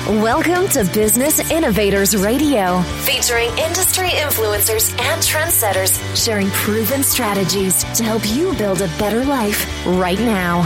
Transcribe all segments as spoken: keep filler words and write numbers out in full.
Welcome to Business Innovators Radio, featuring industry influencers and trendsetters sharing proven strategies to help you build a better life right now.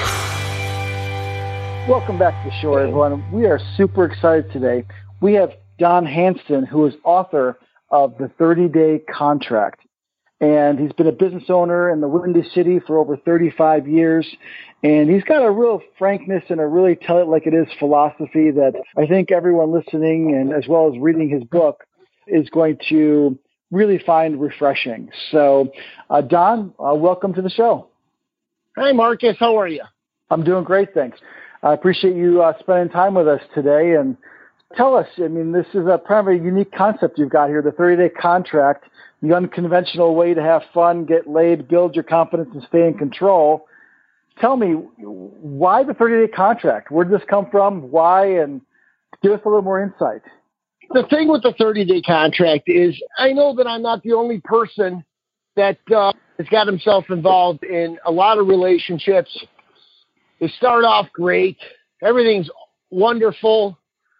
Welcome back to the show, everyone. We are super excited today. We have Don Hanson, who is author of The thirty-Day Contract. And he's been a business owner in the Windy City for over thirty-five years. And he's got a real frankness and a really tell it like it is philosophy that I think everyone listening and as well as reading his book is going to really find refreshing. So, uh, Don, uh, welcome to the show. Hi, Marcus. How are you? I'm doing great, thanks. I appreciate you uh, spending time with us today. And tell us, I mean, this is a kind of a unique concept you've got here, the thirty-day contract, the unconventional way to have fun, get laid, build your confidence, and stay in control. Tell me, why the thirty-day contract? Where did this come from? Why? And give us a little more insight. The thing with the thirty-day contract is I know that I'm not the only person that uh, has got himself involved in a lot of relationships. They start off great. Everything's wonderful.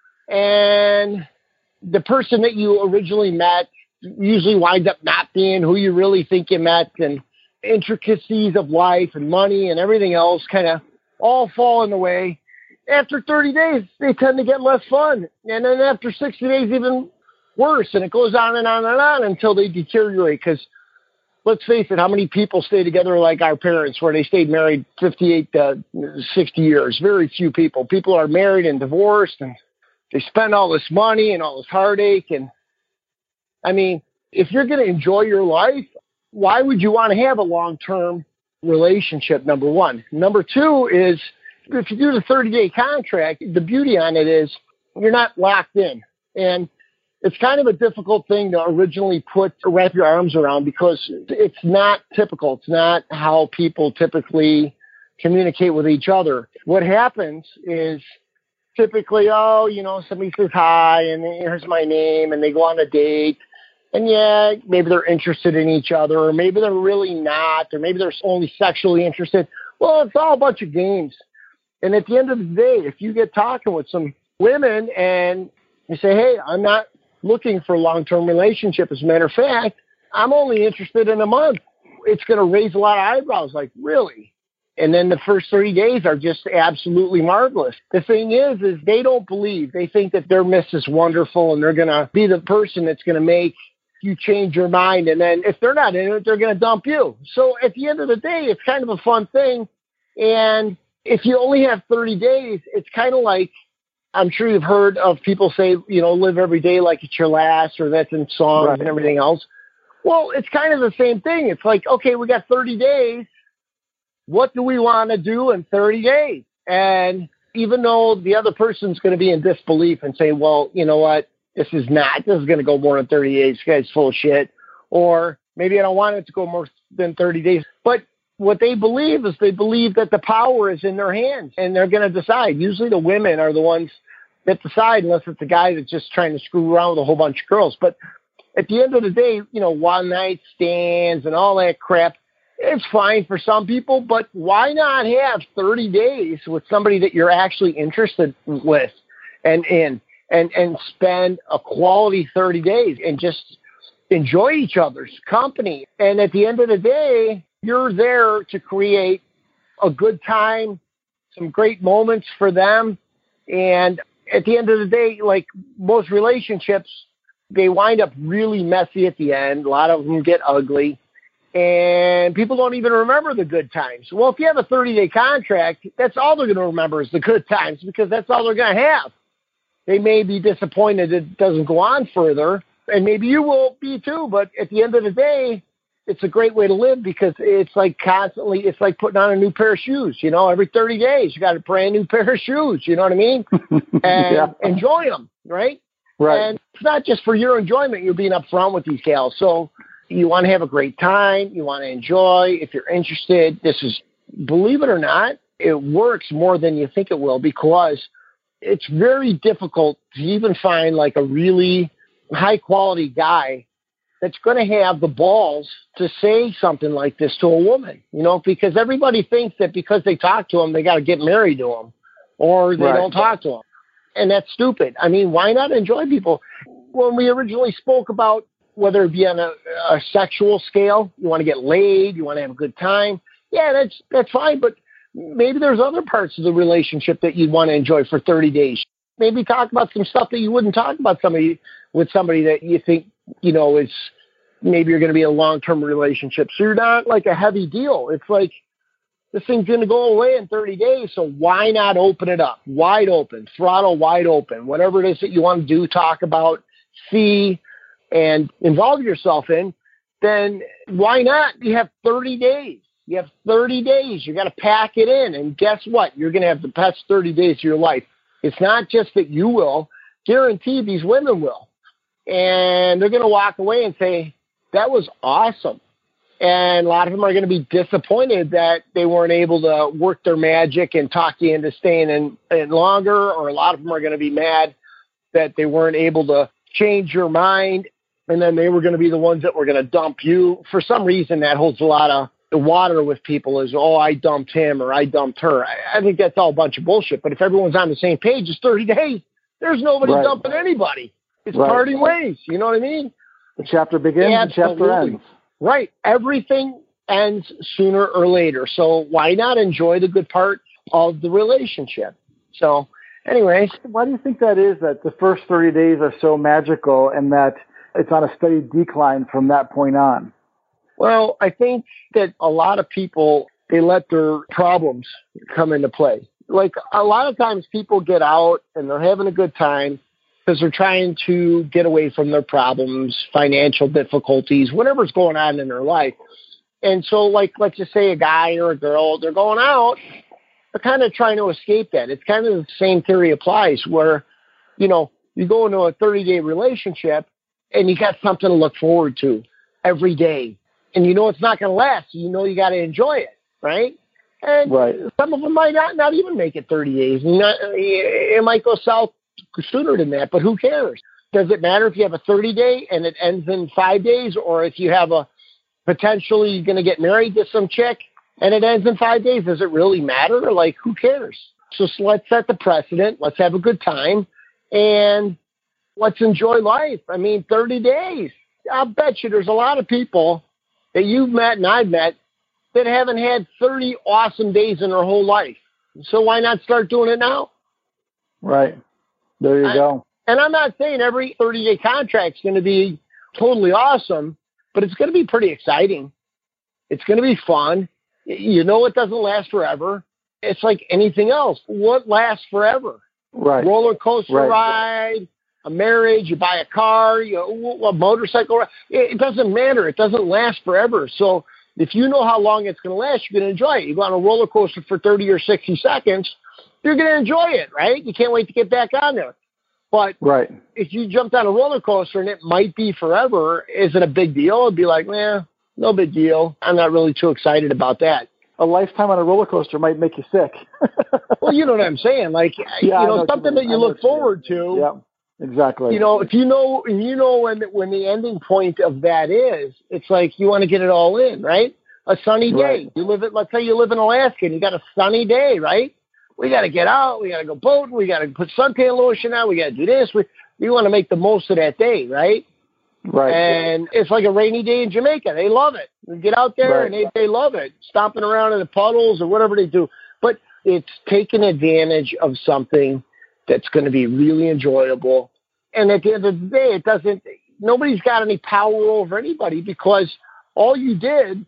And the person that you originally met usually winds up not being who you really think you met, and intricacies of life and money and everything else kind of all fall in the way. After thirty days, they tend to get less fun. And then after sixty days, even worse. And it goes on and on and on until they deteriorate. Because let's face it, how many people stay together like our parents where they stayed married fifty-eight to sixty years? Very few people. People are married and divorced, and they spend all this money and all this heartache. And I mean, if you're going to enjoy your life, why would you want to have a long-term relationship, number one? Number two is, if you do the thirty-day contract, the beauty on it is you're not locked in. And it's kind of a difficult thing to originally put, wrap your arms around, because it's not typical. It's not how people typically communicate with each other. What happens is typically, oh, you know, somebody says hi, and here's my name, and they go on a date. And yeah, maybe they're interested in each other, or maybe they're really not, or maybe they're only sexually interested. Well, it's all a bunch of games. And at the end of the day, if you get talking with some women and you say, hey, I'm not looking for a long-term relationship. As a matter of fact, I'm only interested in a month. It's going to raise a lot of eyebrows, like, really? And then the first thirty days are just absolutely marvelous. The thing is, is they don't believe. They think that their Missus Wonderful and they're going to be the person that's going to make you change your mind. And then if they're not in it, they're going to dump you. So at the end of the day, it's kind of a fun thing. And if you only have thirty days, it's kind of like, I'm sure you've heard of people say, you know, live every day like it's your last, or that's in songs right. and everything else. Well, it's kind of the same thing. It's like, okay, we got thirty days. What do we want to do in thirty days? And even though the other person's going to be in disbelief and say, well, you know what, this is not, this is going to go more than thirty days. This guy's full of shit. Or maybe I don't want it to go more than thirty days. But what they believe is they believe that the power is in their hands and they're going to decide. Usually the women are the ones that decide, unless it's a guy that's just trying to screw around with a whole bunch of girls. But at the end of the day, you know, one night stands and all that crap, it's fine for some people, but why not have thirty days with somebody that you're actually interested with and in and, and spend a quality thirty days and just enjoy each other's company. And at the end of the day, you're there to create a good time, some great moments for them. And at the end of the day, like most relationships, they wind up really messy at the end. A lot of them get ugly. And people don't even remember the good times. Well, if you have a thirty-day contract, that's all they're going to remember is the good times, because that's all they're going to have. They may be disappointed it doesn't go on further, and maybe you will be too, but at the end of the day, it's a great way to live, because it's like constantly, it's like putting on a new pair of shoes. You know, every thirty days, you got a brand new pair of shoes. You know what I mean? And yeah. enjoy them, right? Right. And it's not just for your enjoyment. You're being upfront with these gals. So you want to have a great time. You want to enjoy. If you're interested, this is, believe it or not, it works more than you think it will, because it's very difficult to even find like a really high quality guy that's going to have the balls to say something like this to a woman, you know, because everybody thinks that because they talk to them, they got to get married to them, or they right. don't talk to them. And that's stupid. I mean, why not enjoy people? When we originally spoke about whether it be on a, a sexual scale, you want to get laid, you want to have a good time. Yeah, that's that's fine. But maybe there's other parts of the relationship that you'd want to enjoy for thirty days. Maybe talk about some stuff that you wouldn't talk about somebody with somebody that you think, you know, is maybe you're going to be in a long-term relationship. So you're not like a heavy deal. It's like this thing's going to go away in thirty days. So why not open it up? Wide open, throttle wide open, whatever it is that you want to do, talk about, see, and involve yourself in, then why not? You have thirty days. You have thirty days. You got to pack it in. And guess what? You're going to have the best thirty days of your life. It's not just that you will. Guaranteed these women will. And they're going to walk away and say, that was awesome. And a lot of them are going to be disappointed that they weren't able to work their magic and talk you into staying in, in longer. Or a lot of them are going to be mad that they weren't able to change your mind. And then they were going to be the ones that were going to dump you. For some reason, that holds a lot of the water with people is, oh, I dumped him or I dumped her. I, I think that's all a bunch of bullshit. But if everyone's on the same page, it's thirty days. There's nobody right. dumping anybody. It's right. parting ways. You know what I mean? The chapter begins, the chapter ends. Right. Everything ends sooner or later. So why not enjoy the good part of the relationship? So anyways. Why do you think that is, that the first thirty days are so magical and that it's on a steady decline from that point on? Well, I think that a lot of people, they let their problems come into play. Like a lot of times people get out and they're having a good time because they're trying to get away from their problems, financial difficulties, whatever's going on in their life. And so like, let's just say a guy or a girl, they're going out, they're kind of trying to escape that. It's kind of the same theory applies where, you know, you go into a thirty-day relationship and you got something to look forward to every day. And you know it's not going to last. So you know you got to enjoy it, right? And right. some of them might not, not even make it thirty days. Not, it might go south sooner than that, but who cares? Does it matter if you have a thirty-day and it ends in five days, or if you have a potentially you're going to get married to some chick and it ends in five days? Does it really matter? Or like, who cares? So, so let's set the precedent. Let's have a good time, and let's enjoy life. I mean, thirty days. I'll bet you there's a lot of people that you've met and I've met that haven't had thirty awesome days in their whole life. So why not start doing it now? Right. There you I, go. And I'm not saying every thirty-day contract is going to be totally awesome, but it's going to be pretty exciting. It's going to be fun. You know it doesn't last forever. It's like anything else. What lasts forever? Right. Roller coaster right. ride, a marriage, you buy a car, you know, a motorcycle. It doesn't matter. It doesn't last forever. So if you know how long it's going to last, you're going to enjoy it. You go on a roller coaster for thirty or sixty seconds, you're going to enjoy it, right? You can't wait to get back on there. But right. if you jumped on a roller coaster and it might be forever, is it a big deal? It'd be like, eh, no big deal. I'm not really too excited about that. A lifetime on a roller coaster might make you sick. Well, you know what I'm saying? Like, yeah, you know, know something you that you look forward to. Yeah. Exactly. You know, if you know, you know when when the ending point of that is, it's like you want to get it all in, right? A sunny day. Right. You live it. Let's say you live in Alaska and you got a sunny day, right? We got to get out. We got to go boating. We got to put suntan lotion on. We got to do this. We we want to make the most of that day, right? Right. And it's like a rainy day in Jamaica. They love it. We get out there right. and they they love it, stomping around in the puddles or whatever they do. But it's taking advantage of something that's going to be really enjoyable. And at the end of the day, it doesn't, nobody's got any power over anybody because all you did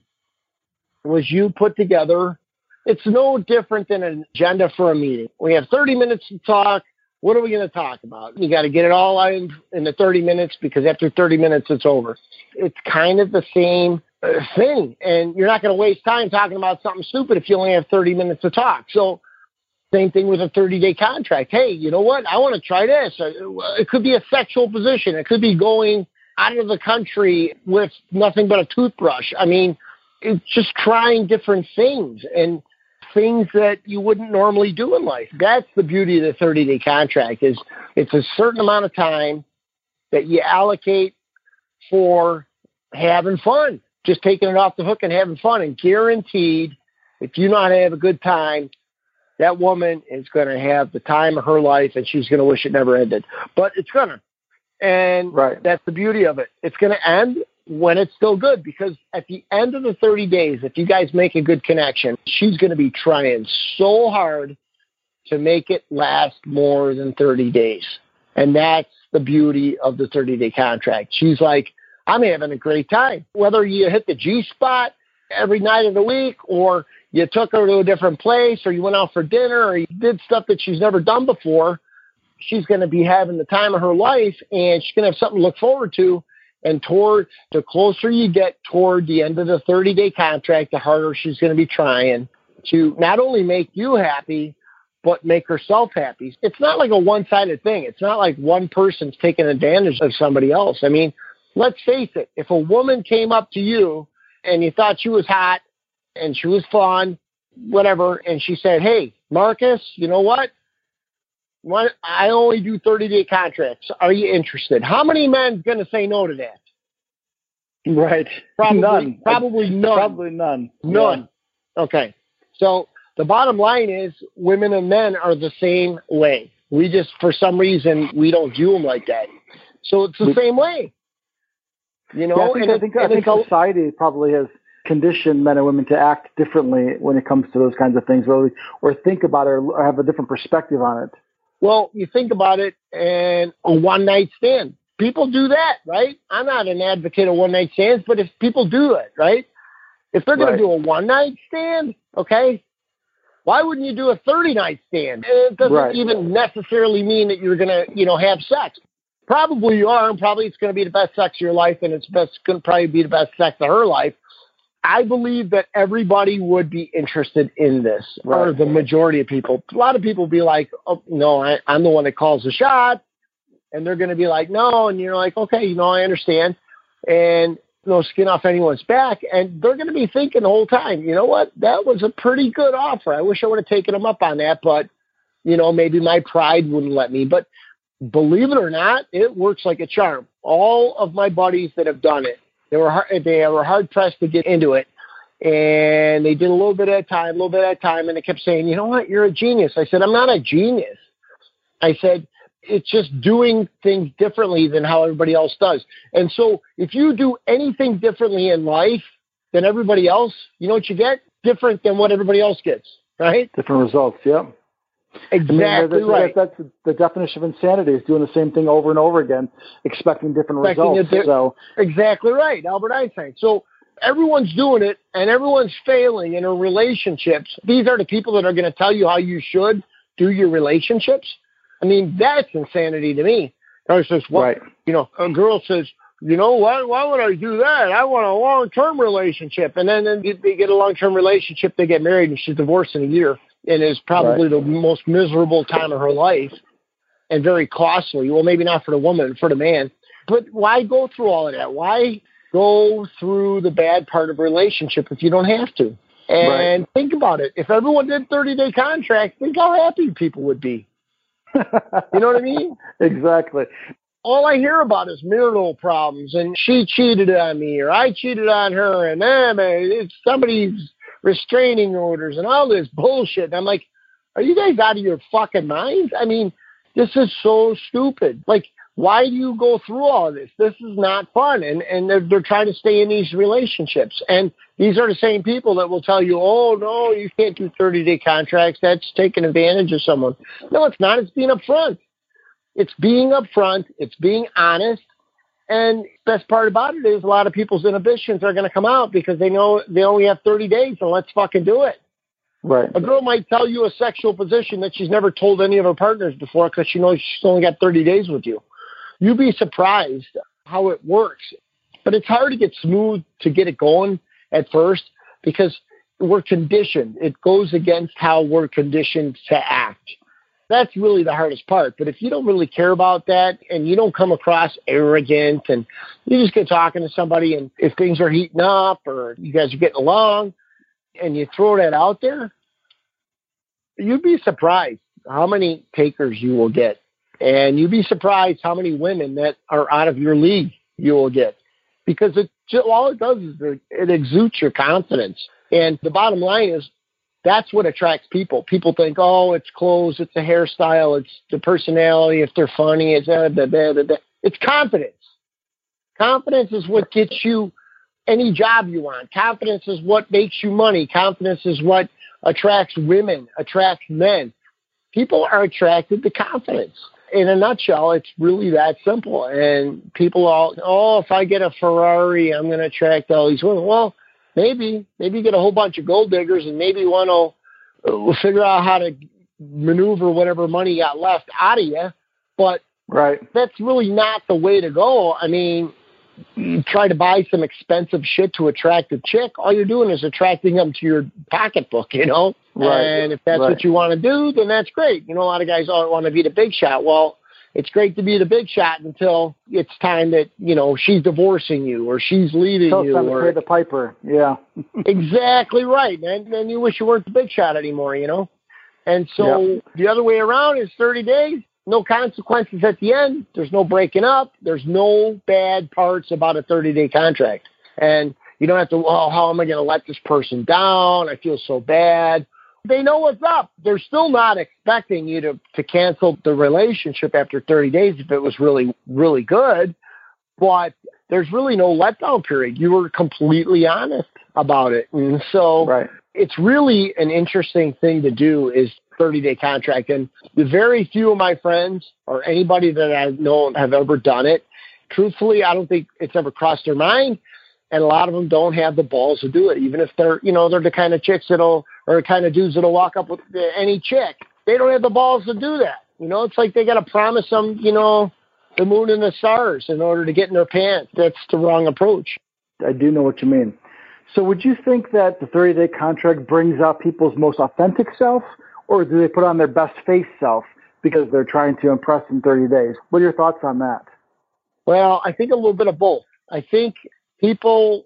was you put together, it's no different than an agenda for a meeting. We have thirty minutes to talk. What are we going to talk about? You got to get it all out in, in the thirty minutes because after thirty minutes, it's over. It's kind of the same uh, thing. And you're not going to waste time talking about something stupid if you only have thirty minutes to talk. So, same thing with a thirty-day contract. Hey, you know what? I want to try this. It could be a sexual position. It could be going out of the country with nothing but a toothbrush. I mean, it's just trying different things and things that you wouldn't normally do in life. That's the beauty of the thirty-day contract is it's a certain amount of time that you allocate for having fun, just taking it off the hook and having fun. And guaranteed, if you know how to have a good time, that woman is going to have the time of her life, and she's going to wish it never ended. But it's going to. And right. That's the beauty of it. It's going to end when it's still good, because at the end of the thirty days, if you guys make a good connection, she's going to be trying so hard to make it last more than thirty days. And that's the beauty of the thirty-day contract. She's like, I'm having a great time. Whether you hit the G-spot every night of the week, or you took her to a different place, or you went out for dinner, or you did stuff that she's never done before, she's going to be having the time of her life, and she's going to have something to look forward to. And toward the closer you get toward the end of the thirty-day contract, the harder she's going to be trying to not only make you happy, but make herself happy. It's not like a one-sided thing. It's not like one person's taking advantage of somebody else. I mean, let's face it. If a woman came up to you and you thought she was hot and she was fun, whatever, and she said, hey, Marcus, you know what? What, I only do thirty-day contracts. Are you interested? How many men going to say no to that? Right. Probably none. Probably none. Probably none. None. Yeah. Okay. So the bottom line is women and men are the same way. We just, for some reason, we don't view them like that. So it's the we, same way. You know? Yeah, I think, and I think, it, I think and society probably has conditioned men and women to act differently when it comes to those kinds of things, or, or think about it or have a different perspective on it. Well, you think about it, and a one-night stand. People do that, right? I'm not an advocate of one-night stands, but if people do it, right? If they're going right. to do a one-night stand, okay, why wouldn't you do a thirty-night stand? It doesn't right. even necessarily mean that you're going to, you know, have sex. Probably you are, and probably it's going to be the best sex of your life, and it's best going to probably be the best sex of her life. I believe that everybody would be interested in this, right. or the majority of people. A lot of people be like, oh, no, I, I'm the one that calls the shot. And they're going to be like, no. And you're like, okay, you know, I understand. And no skin off anyone's back. And they're going to be thinking the whole time, you know what? That was a pretty good offer. I wish I would have taken them up on that. But, you know, maybe my pride wouldn't let me. But believe it or not, it works like a charm. All of my buddies that have done it, They were hard, they were hard pressed to get into it, and they did a little bit at a time, a little bit at a time, and they kept saying, "You know what? You're a genius." I said, "I'm not a genius." I said, "It's just doing things differently than how everybody else does." And so, if you do anything differently in life than everybody else, you know what you get? Different than what everybody else gets, right? Different results. Yeah. Exactly I mean, that's, right. That's, that's the definition of insanity, is doing the same thing over and over again, expecting different expecting results. Di- so exactly right, Albert Einstein. So everyone's doing it, and everyone's failing in their relationships. These are the people that are going to tell you how you should do your relationships. I mean, that's insanity to me. I says, well, right. you know, a girl says, you know, why, why would I do that? I want a long-term relationship. And then, then they get a long-term relationship, they get married, and she's divorced in a year. And is probably right. the most miserable time of her life, and very costly. Well, maybe not for the woman, for the man. But why go through all of that? Why go through the bad part of a relationship if you don't have to? And right. think about it. If everyone did thirty-day contracts, think how happy people would be. You know what I mean? Exactly. All I hear about is marital problems, and she cheated on me, or I cheated on her, and eh, man, it's somebody's restraining orders and all this bullshit. And I'm like, are you guys out of your fucking minds? I mean, this is so stupid. Like, why do you go through all of this? This is not fun. And and they're, they're trying to stay in these relationships. And these are the same people that will tell you, oh, no, you can't do thirty-day contracts. That's taking advantage of someone. No, it's not. It's being upfront. It's being upfront. It's being honest. And best part about it is a lot of people's inhibitions are going to come out because they know they only have thirty days, and let's fucking do it. Right. A girl might tell you a sexual position that she's never told any of her partners before because she knows she's only got thirty days with you. You'd be surprised how it works. But it's hard to get smooth to get it going at first because we're conditioned. It goes against how we're conditioned to act. That's really the hardest part. But if you don't really care about that and you don't come across arrogant and you just get talking to somebody, and if things are heating up or you guys are getting along and you throw that out there, you'd be surprised how many takers you will get. And you'd be surprised how many women that are out of your league you will get. Because it, all it does is it exudes your confidence. And the bottom line is, that's what attracts people. People think, oh, it's clothes, it's the hairstyle, it's the personality, if they're funny, it's uh, blah, blah, blah, blah. It's confidence. Confidence is what gets you any job you want. Confidence is what makes you money. Confidence is what attracts women, attracts men. People are attracted to confidence. In a nutshell, it's really that simple. And people all, oh, if I get a Ferrari, I'm going to attract all these women. Well, maybe, maybe you get a whole bunch of gold diggers and maybe one will uh, figure out how to maneuver whatever money you got left out of you. But right. That's really not the way to go. I mean, you try to buy some expensive shit to attract a chick, all you're doing is attracting them to your pocketbook, you know? Right. And if that's right. what you want to do, then that's great. You know, a lot of guys all want to be the big shot. Well, it's great to be the big shot until it's time that, you know, she's divorcing you or she's leaving Until you. Time or to pay the piper. Yeah. Exactly right. And then you wish you weren't the big shot anymore, you know? And so yep. the other way around is thirty days. No consequences at the end. There's no breaking up. There's no bad parts about a thirty-day contract. And you don't have to, oh, how am I going to let this person down? I feel so bad. They know what's up. They're still not expecting you to, to cancel the relationship after thirty days if it was really, really good. But there's really no letdown period. You were completely honest about it. And so right. it's really an interesting thing to do is thirty-day contract. And the very few of my friends or anybody that I know have ever done it, truthfully, I don't think it's ever crossed their mind. And a lot of them don't have the balls to do it, even if they're, you know, they're the kind of chicks that'll, or the kind of dudes that'll walk up with any chick. They don't have the balls to do that. You know, it's like they got to promise them, you know, the moon and the stars in order to get in their pants. That's the wrong approach. I do know what you mean. So would you think that the thirty-day contract brings out people's most authentic self, or do they put on their best face self because they're trying to impress in thirty days? What are your thoughts on that? Well, I think a little bit of both. I think people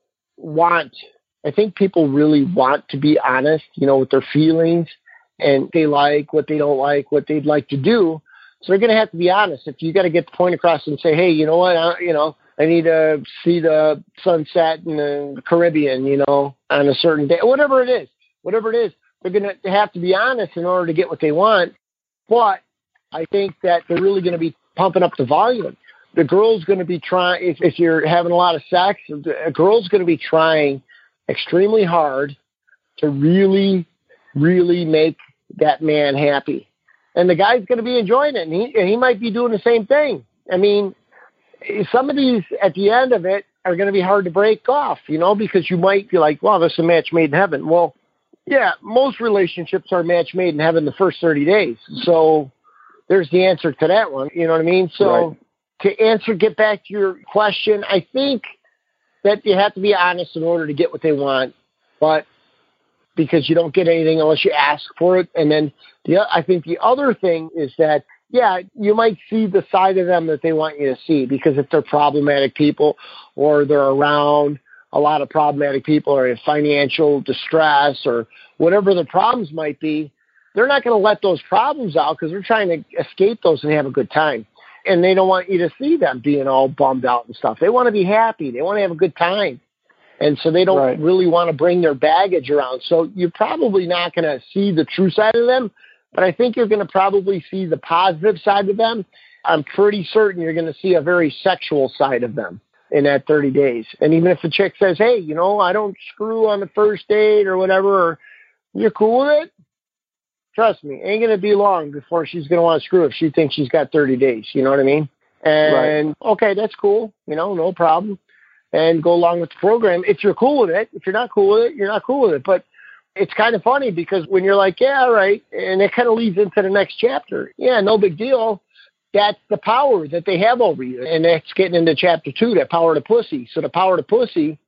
want, I think people really want to be honest, you know, with their feelings, and they like what they don't like, what they'd like to do. So they're going to have to be honest. If you got to get the point across and say, hey, you know what, I, you know, I need to see the sunset in the Caribbean, you know, on a certain day, whatever it is, whatever it is, they're going to have to be honest in order to get what they want. But I think that they're really going to be pumping up the volume. The girl's going to be trying, if, if you're having a lot of sex, a girl's going to be trying extremely hard to really, really make that man happy. And the guy's going to be enjoying it, and he, and he might be doing the same thing. I mean, some of these at the end of it are going to be hard to break off, you know, because you might be like, well, this is a match made in heaven. Well, yeah, most relationships are match made in heaven the first thirty days. So there's the answer to that one. You know what I mean? So right. To answer, get back to your question, I think that you have to be honest in order to get what they want, but because you don't get anything unless you ask for it. And then the, I think the other thing is that, yeah, you might see the side of them that they want you to see, because if they're problematic people or they're around a lot of problematic people or in financial distress or whatever the problems might be, they're not going to let those problems out because they're trying to escape those and have a good time. And they don't want you to see them being all bummed out and stuff. They want to be happy. They want to have a good time. And so they don't right. really want to bring their baggage around. So you're probably not going to see the true side of them, but I think you're going to probably see the positive side of them. I'm pretty certain you're going to see a very sexual side of them in that thirty days. And even if the chick says, hey, you know, I don't screw on the first date or whatever, or you're cool with it, trust me, ain't going to be long before she's going to want to screw if she thinks she's got thirty days. You know what I mean? And, right. okay, that's cool. You know, no problem. And go along with the program if you're cool with it. If you're not cool with it, you're not cool with it. But it's kind of funny because when you're like, yeah, all right, and it kind of leads into the next chapter. Yeah, no big deal. That's the power that they have over you. And that's getting into chapter two, that power to pussy. So the power to pussy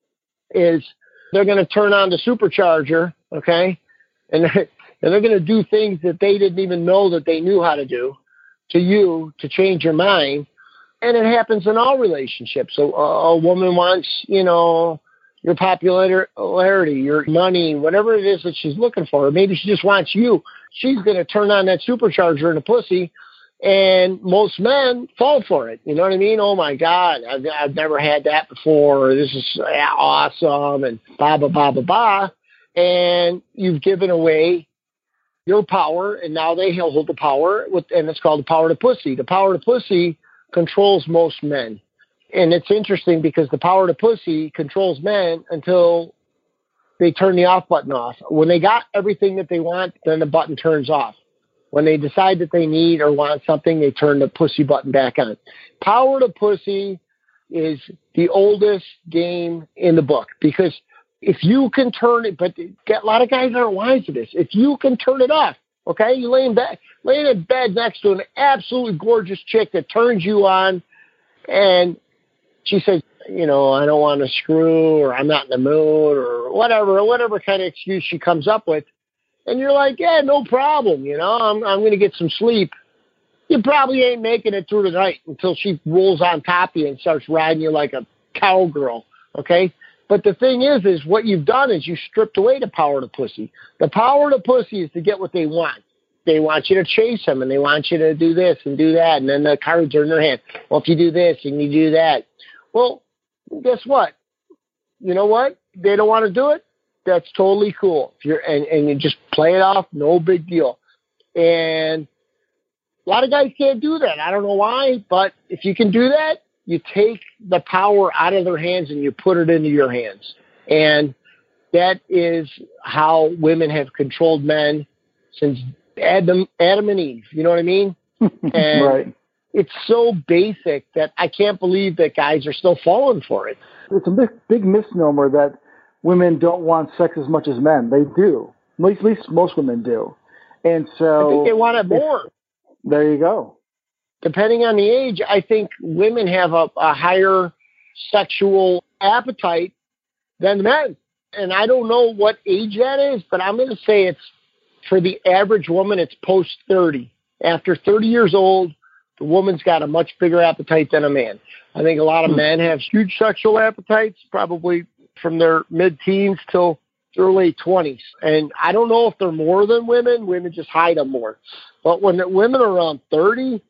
is they're going to turn on the supercharger, okay? And they're, and they're going to do things that they didn't even know that they knew how to do to you to change your mind. And it happens in all relationships. So a, a woman wants, you know, your popularity, your money, whatever it is that she's looking for. Maybe she just wants you. She's going to turn on that supercharger in the pussy, and most men fall for it. You know what I mean? Oh, my God, I've, I've never had that before. Or this is awesome, and blah, blah, blah, blah, blah. and you've given away your power, and now they hold the power, with, and it's called the power to pussy. The power to pussy controls most men. And it's interesting because the power to pussy controls men until they turn the off button off. When they got everything that they want, then the button turns off. When they decide that they need or want something, they turn the pussy button back on. Power to pussy is the oldest game in the book, because if you can turn it, but a lot of guys aren't wise to this. If you can turn it off, okay, you lay in bed, lay in bed next to an absolutely gorgeous chick that turns you on, and she says, you know, I don't want to screw, or I'm not in the mood, or whatever, whatever kind of excuse she comes up with, and you're like, yeah, no problem, you know, I'm I'm going to get some sleep. You probably ain't making it through the night until she rolls on top of you and starts riding you like a cowgirl, okay? But the thing is, is what you've done is you stripped away the power to pussy. The power to pussy is to get what they want. They want you to chase them, and they want you to do this and do that, and then the cards are in their hand. Well, if you do this and you do that, well, guess what? You know what? They don't want to do it. That's totally cool. If you're and, and you just play it off, no big deal. And a lot of guys can't do that. I don't know why, but if you can do that, you take the power out of their hands and you put it into your hands. And that is how women have controlled men since Adam, Adam and Eve. You know what I mean? And right. It's so basic that I can't believe that guys are still falling for it. It's a big, big misnomer that women don't want sex as much as men. They do. At least, at least most women do. And so I think they want it more. There you go. Depending on the age, I think women have a, a higher sexual appetite than men. And I don't know what age that is, but I'm going to say it's, for the average woman, it's post thirty. After thirty years old, the woman's got a much bigger appetite than a man. I think a lot of men have huge sexual appetites, probably from their mid-teens till their late twenties. And I don't know if they're more than women. Women just hide them more. But when the women are around thirty,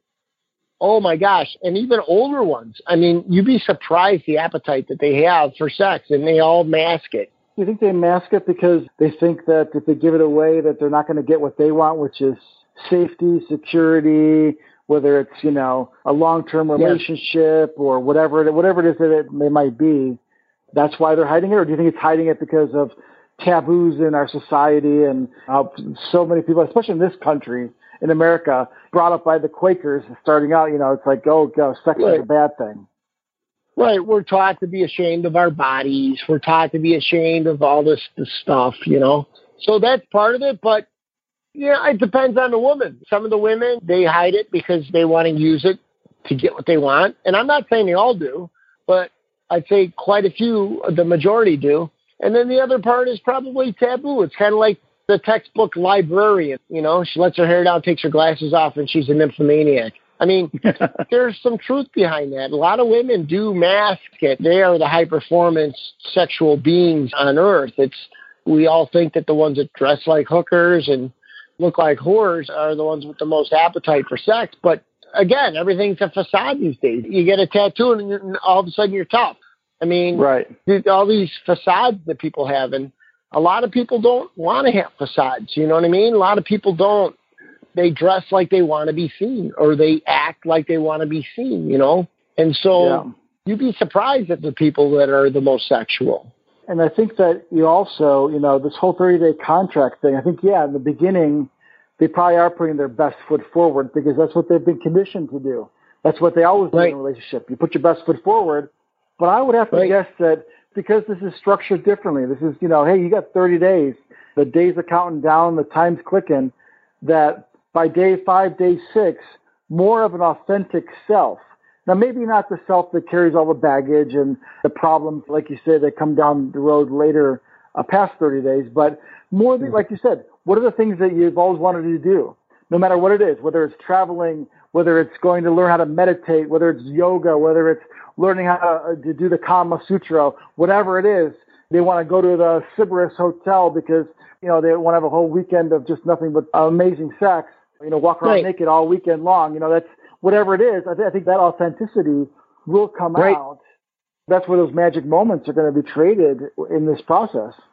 oh my gosh, and even older ones. I mean, you'd be surprised the appetite that they have for sex, and they all mask it. You think they mask it because they think that if they give it away that they're not going to get what they want, which is safety, security, whether it's, you know, a long-term relationship yes. or whatever, whatever it is that it, it might be. That's why they're hiding it? Or do you think it's hiding it because of taboos in our society and how so many people, especially in this country, in America, brought up by the Quakers starting out, you know, it's like, oh, go, sex right. is a bad thing. Right. We're taught to be ashamed of our bodies. We're taught to be ashamed of all this, this stuff, you know. So that's part of it. But, yeah, it depends on the woman. Some of the women, they hide it because they want to use it to get what they want. And I'm not saying they all do, but I'd say quite a few, the majority do. And then the other part is probably taboo. It's kind of like the textbook librarian, you know, she lets her hair down, takes her glasses off, and she's an nymphomaniac. I mean, there's some truth behind that. A lot of women do mask it. They are the high-performance sexual beings on Earth. It's we all think that the ones that dress like hookers and look like whores are the ones with the most appetite for sex. But, again, everything's a facade these days. You get a tattoo, and you're, all of a sudden you're tough. I mean, right. all these facades that people have, and a lot of people don't want to have facades. You know what I mean? A lot of people don't. They dress like they want to be seen, or they act like they want to be seen, you know? And so yeah. you'd be surprised at the people that are the most sexual. And I think that you also, you know, this whole thirty-day contract thing, I think, yeah, in the beginning, they probably are putting their best foot forward because that's what they've been conditioned to do. That's what they always do right. in a relationship. You put your best foot forward. But I would have to right. guess that because this is structured differently, this is, you know, hey, you got thirty days, the days are counting down, the time's clicking, that by day five, day six, more of an authentic self. Now, maybe not the self that carries all the baggage and the problems, like you said, that come down the road later uh, past thirty days, but more, the, like you said, what are the things that you've always wanted to do, no matter what it is, whether it's traveling, whether it's going to learn how to meditate, whether it's yoga, whether it's learning how to, to do the Kama Sutra, whatever it is. They want to go to the Sybaris Hotel because, you know, they want to have a whole weekend of just nothing but amazing sex, you know, walk around right. naked all weekend long. You know, that's whatever it is. I, th- I think that authenticity will come right. out. That's where those magic moments are going to be traded in this process.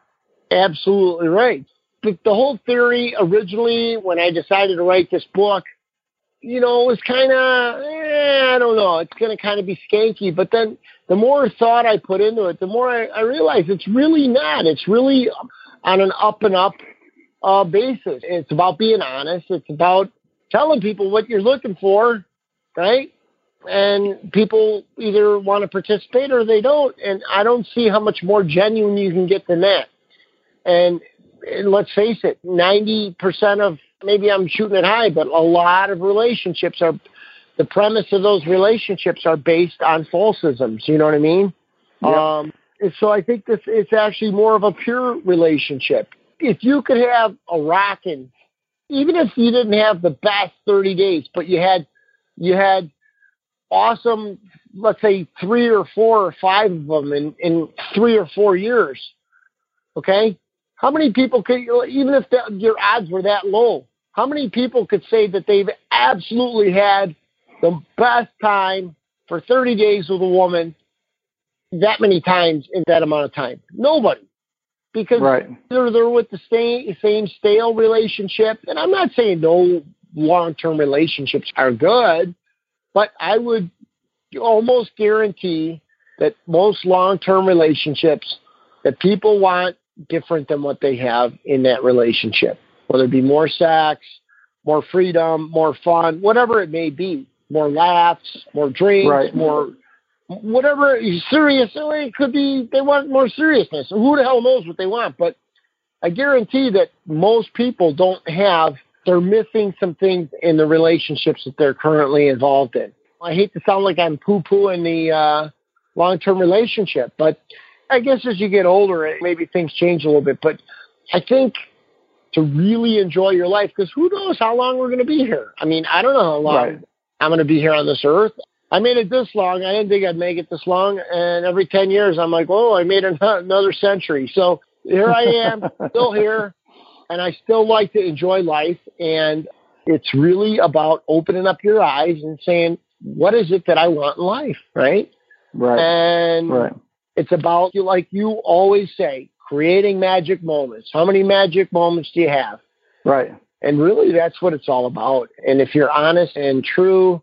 Absolutely right. The, the whole theory originally, when I decided to write this book, you know, it was kind of, eh, I don't know, it's going to kind of be skanky. But then the more thought I put into it, the more I, I realized it's really not. It's really on an up and up uh, basis. It's about being honest. It's about telling people what you're looking for, right? And people either want to participate or they don't. And I don't see how much more genuine you can get than that. And, and let's face it, ninety percent of, maybe I'm shooting it high, but a lot of relationships are, the premise of those relationships are based on falsisms. You know what I mean? Yeah. Um, and so I think this, it's actually more of a pure relationship. If you could have a rockin', even if you didn't have the best thirty days, but you had, you had awesome, let's say three or four or five of them in, in three or four years. Okay. How many people could, even if the, your odds were that low, how many people could say that they've absolutely had the best time for thirty days with a woman that many times in that amount of time? Nobody. Because right. they're, they're with the same, same stale relationship. And I'm not saying no long-term relationships are good, but I would almost guarantee that most long-term relationships that people want different than what they have in that relationship, whether it be more sex, more freedom, more fun, whatever it may be, more laughs, more drinks, right. more whatever, serious. It could be they want more seriousness. Who the hell knows what they want? But I guarantee that most people don't have, they're missing some things in the relationships that they're currently involved in. I hate to sound like I'm poo-pooing the uh, long-term relationship, but I guess as you get older, maybe things change a little bit. But I think to really enjoy your life, because who knows how long we're going to be here. I mean, I don't know how long right. I'm going to be here on this earth. I made it this long. I didn't think I'd make it this long. And every ten years, I'm like, whoa, I made another century. So here I am, still here, and I still like to enjoy life. And it's really about opening up your eyes and saying, what is it that I want in life, right? Right. And right. It's about, like you always say, creating magic moments. How many magic moments do you have? Right. And really, that's what it's all about. And if you're honest and true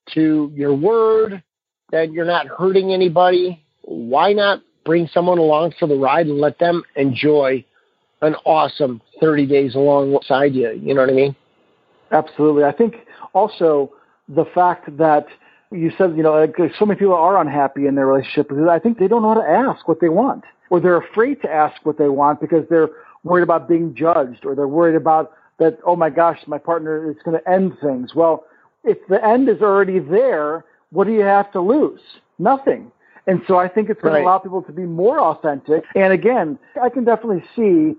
to your word, that you're not hurting anybody, why not bring someone along for the ride and let them enjoy an awesome thirty days alongside you? You know what I mean? Absolutely. I think also the fact that you said, you know, like so many people are unhappy in their relationship because I think they don't know how to ask what they want, or they're afraid to ask what they want because they're worried about being judged, or they're worried about that, oh my gosh, my partner is going to end things. Well, if the end is already there, what do you have to lose? Nothing. And so I think it's going right. to allow people to be more authentic. And again, I can definitely see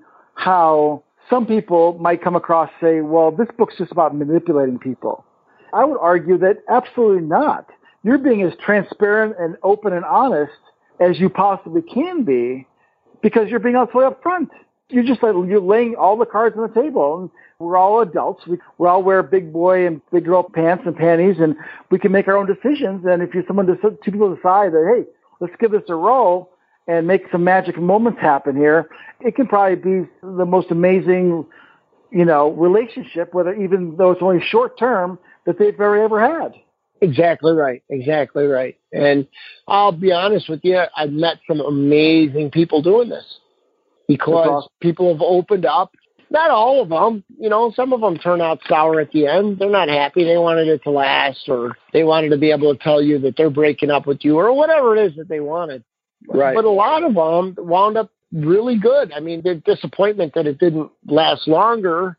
how some people might come across say, well, this book's just about manipulating people. I would argue that absolutely not. You're being as transparent and open and honest as you possibly can be because you're being absolutely up front. You're just like, you're laying all the cards on the table. And we're all adults. We we all wear big boy and big girl pants and panties, and we can make our own decisions. And if you're someone, two people decide that, hey, let's give this a roll and make some magic moments happen here, it can probably be the most amazing, you know, relationship, whether even though it's only short term, that they've ever, ever had. Exactly right. Exactly right. And I'll be honest with you, I've met some amazing people doing this because awesome. People have opened up. Not all of them, you know, some of them turn out sour at the end. They're not happy. They wanted it to last, or they wanted to be able to tell you that they're breaking up with you, or whatever it is that they wanted. Right. But a lot of them wound up really good. I mean, the disappointment that it didn't last longer.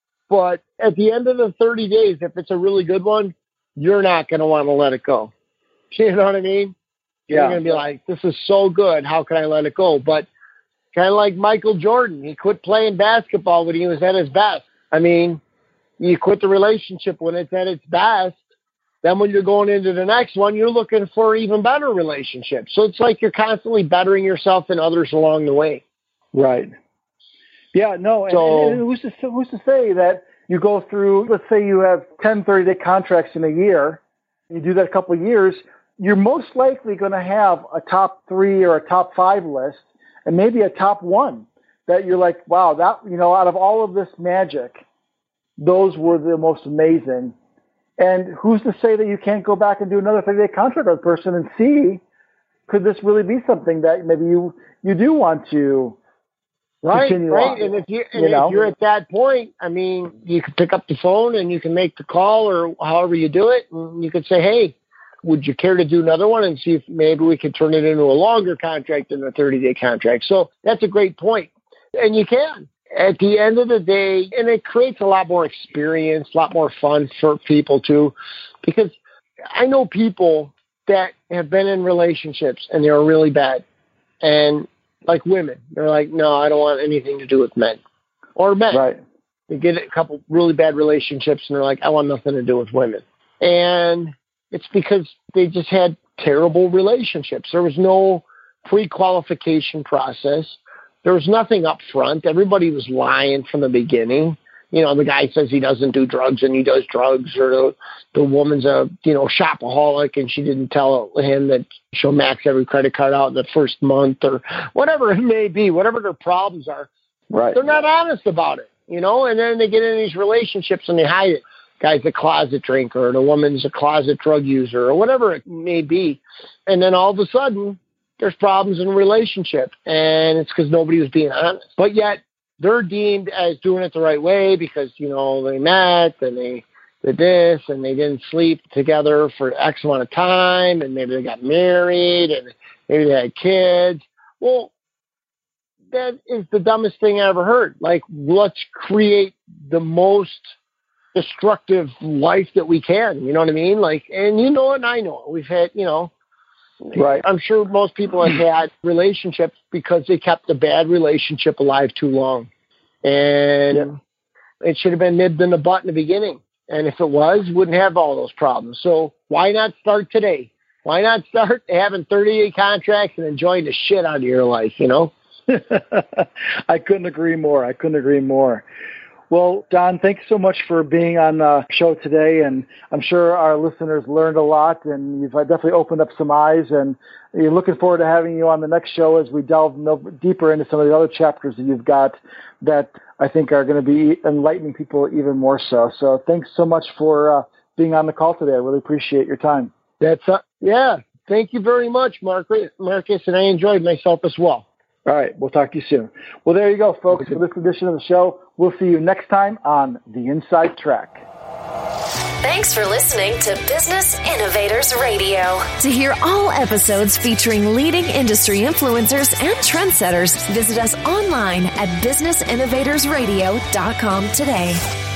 But at the end of the thirty days, if it's a really good one, you're not going to want to let it go. You know what I mean? You're yeah. going to be like, this is so good. How can I let it go? But kind of like Michael Jordan, he quit playing basketball when he was at his best. I mean, you quit the relationship when it's at its best. Then when you're going into the next one, you're looking for even better relationships. So it's like you're constantly bettering yourself and others along the way. Right. Yeah, no, and, so, and who's, to, who's to say that you go through, let's say you have ten thirty-day contracts in a year, you do that a couple of years, you're most likely going to have a top three or a top five list and maybe a top one. that you're like, wow, that, you know, out of all of this magic, those were the most amazing. And who's to say that you can't go back and do another thirty-day contract with a person and see, could this really be something that maybe you, you do want to right, continue right. on? And if you, and you know? if you're at that point, I mean, you can pick up the phone and you can make the call or however you do it. And you could say, hey, would you care to do another one and see if maybe we could turn it into a longer contract than a thirty-day contract? So that's a great point. And you can. At the end of the day, and it creates a lot more experience, a lot more fun for people too, because I know people that have been in relationships and they were really bad. And like women, they're like, no, I don't want anything to do with men. Or men. Right. They get a couple really bad relationships and they're like, I want nothing to do with women. And it's because they just had terrible relationships. There was no pre-qualification process. There was nothing up front. Everybody was lying from the beginning. You know, the guy says he doesn't do drugs and he does drugs, or the, the woman's a, you know, shopaholic and she didn't tell him that she'll max every credit card out in the first month, or whatever it may be, whatever their problems are. Right. They're not honest about it, you know, and then they get in these relationships and they hide it. Guy's a closet drinker, or the woman's a closet drug user, or whatever it may be. And then all of a sudden, there's problems in a relationship, and it's because nobody was being honest. But yet, they're deemed as doing it the right way because, you know, they met and they did this and they didn't sleep together for X amount of time, and maybe they got married and maybe they had kids. Well, that is the dumbest thing I ever heard. Like, let's create the most destructive life that we can. You know what I mean? Like, and you know it and I know it. We've had, you know, right. I'm sure most people have had relationships because they kept a bad relationship alive too long. And yeah. It should have been nipped in the butt in the beginning. And if it was, wouldn't have all those problems. So why not start today? Why not start having thirty-day contracts and enjoying the shit out of your life, you know? I couldn't agree more. I couldn't agree more. Well, Don, thanks so much for being on the show today, and I'm sure our listeners learned a lot, and you've definitely opened up some eyes, and you're looking forward to having you on the next show as we delve deeper into some of the other chapters that you've got that I think are going to be enlightening people even more so. So thanks so much for uh, being on the call today. I really appreciate your time. That's uh, yeah. Thank you very much, Marcus, Marcus, and I enjoyed myself as well. All right. We'll talk to you soon. Well, there you go, folks, for this edition of the show. We'll see you next time on The Inside Track. Thanks for listening to Business Innovators Radio. To hear all episodes featuring leading industry influencers and trendsetters, visit us online at business innovators radio dot com today.